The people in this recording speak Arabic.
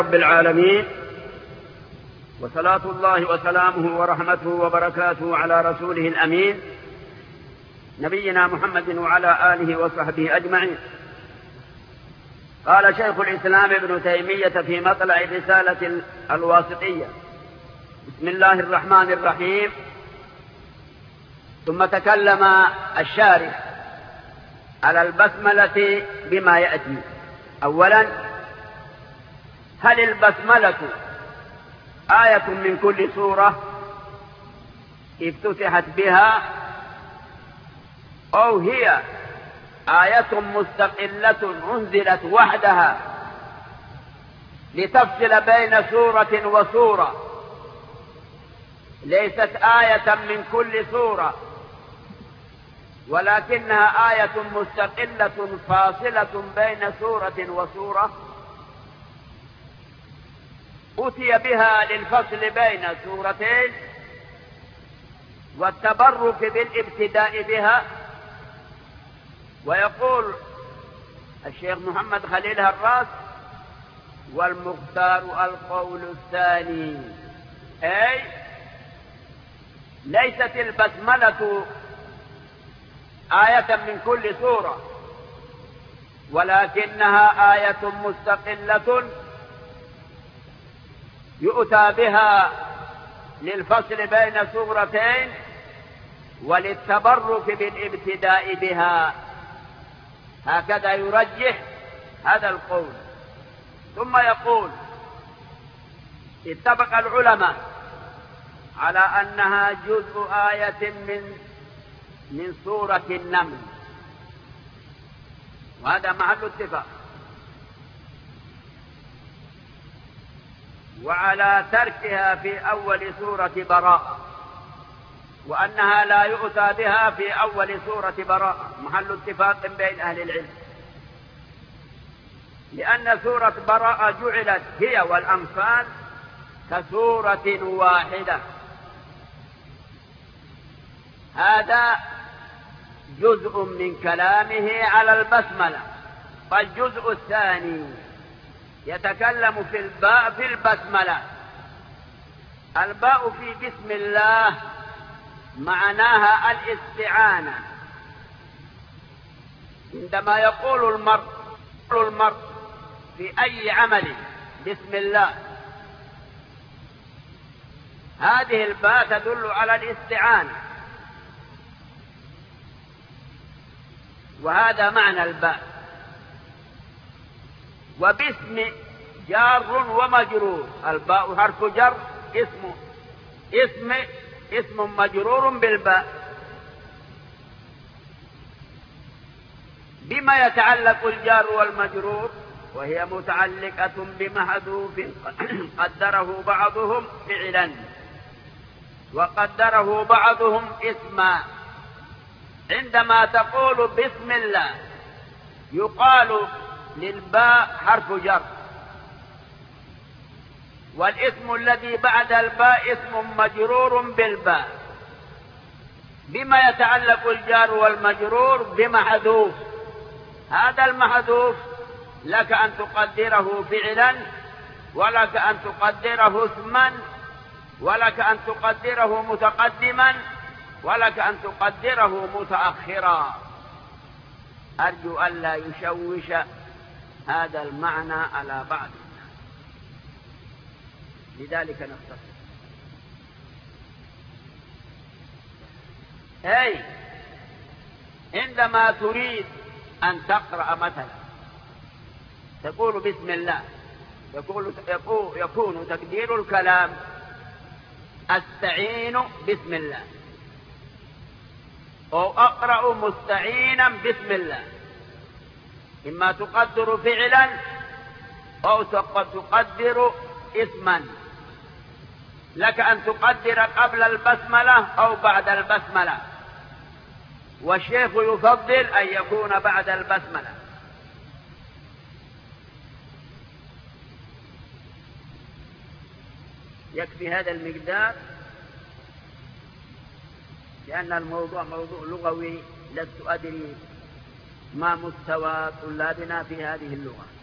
رب العالمين، وصلاة الله وسلامه ورحمته وبركاته على رسوله الأمين نبينا محمد وعلى آله وصحبه أجمعين. قال شيخ الإسلام ابن تيمية في مطلع الرسالة الواسطية: بسم الله الرحمن الرحيم. ثم تكلم الشارح على البسملة بما يأتي. أولا، هل البسملة آية من كل سورة افتتحت بها، أو هي آية مستقلة أنزلت وحدها لتفصل بين سورة وسورة، ليست آية من كل سورة ولكنها آية مستقلة فاصلة بين سورة وسورة أتي بها للفصل بين سورتين والتبرك بالابتداء بها. ويقول الشيخ محمد خليل هراس: والمختار القول الثاني، أي ليست البسملة آية من كل سورة ولكنها آية مستقلة يؤتى بها للفصل بين سورتين وللتبرك بالابتداء بها. هكذا يرجح هذا القول. ثم يقول: اتفق العلماء على أنها جزء آية من سورة النمل، وهذا محل اتفاق، وعلى تركها في أول سورة براءة، وأنها لا يؤتى بها في أول سورة براءة، محل اتفاق بين أهل العلم، لأن سورة براءة جعلت هي والأنفال كسورة واحدة. هذا جزء من كلامه على البسملة. فالجزء الثاني يتكلم في الباء في البسملة. الباء في بسم الله معناها الاستعانة. عندما يقول المرء في أي عمل بسم الله، هذه الباء تدل على الاستعانة، وهذا معنى الباء. وباسم جار ومجرور، الباء حرف جر، اسم مجرور بالباء. بما يتعلق الجار والمجرور؟ وهي متعلقة بمحذوف قدره بعضهم فعلا وقدره بعضهم اسما. عندما تقول بسم الله يقال للباء حرف جر، والاسم الذي بعد الباء اسم مجرور بالباء. بما يتعلق الجار والمجرور؟ بمحذوف. هذا المحذوف لك أن تقدره فعلا، ولك أن تقدره اسما، ولك أن تقدره متقدما، ولك أن تقدره متأخرا. أرجو ألا يشوش هذا المعنى على بعض الناس، لذلك نختصر. أي عندما تريد أن تقرأ مثلا تقول بسم الله، يكون تقدير الكلام أستعين بسم الله، أو أقرأ مستعينا بسم الله. إما تقدر فعلا أو تقدر اسما. لك أن تقدر قبل البسملة أو بعد البسملة، والشيخ يفضل أن يكون بعد البسملة. يكفي هذا المقدار، لأن الموضوع موضوع لغوي، لست أدري ما مستوى طلابنا في هذه اللغة.